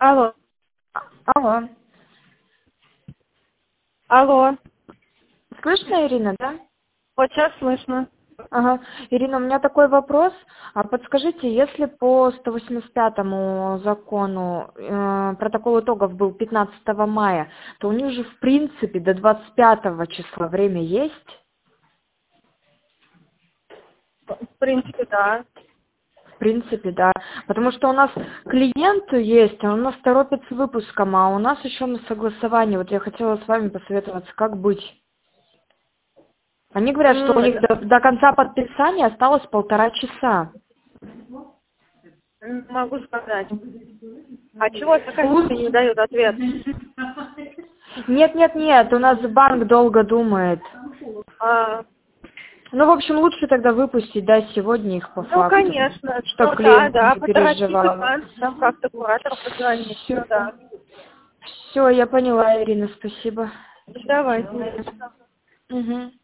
Алло. Алло. Алло. Слышно, Ирина, да? Вот сейчас слышно. Ага. Ирина, у меня такой вопрос. А подскажите, если по 185 закону протокол итогов был 15 мая, то у них же в принципе до 25 числа время есть? В принципе, да. В принципе, да. Потому что у нас клиент есть, он у нас торопит с выпуском, а у нас еще на согласовании. Вот я хотела с вами посоветоваться, как быть. Они говорят, что у них до конца подписания осталось 1,5 часа. Могу сказать. А чего комиссия не дают ответ? Нет, нет, нет, у нас банк долго думает. А, Ну, в общем, лучше тогда выпустить, да, сегодня их по ну, факту, конечно. чтобы Ну, да, клиент да, не поторопите переживал. банк, там как-то куратор позвонить. Ну, да. Все, я поняла, Ирина, спасибо. Давайте. Угу.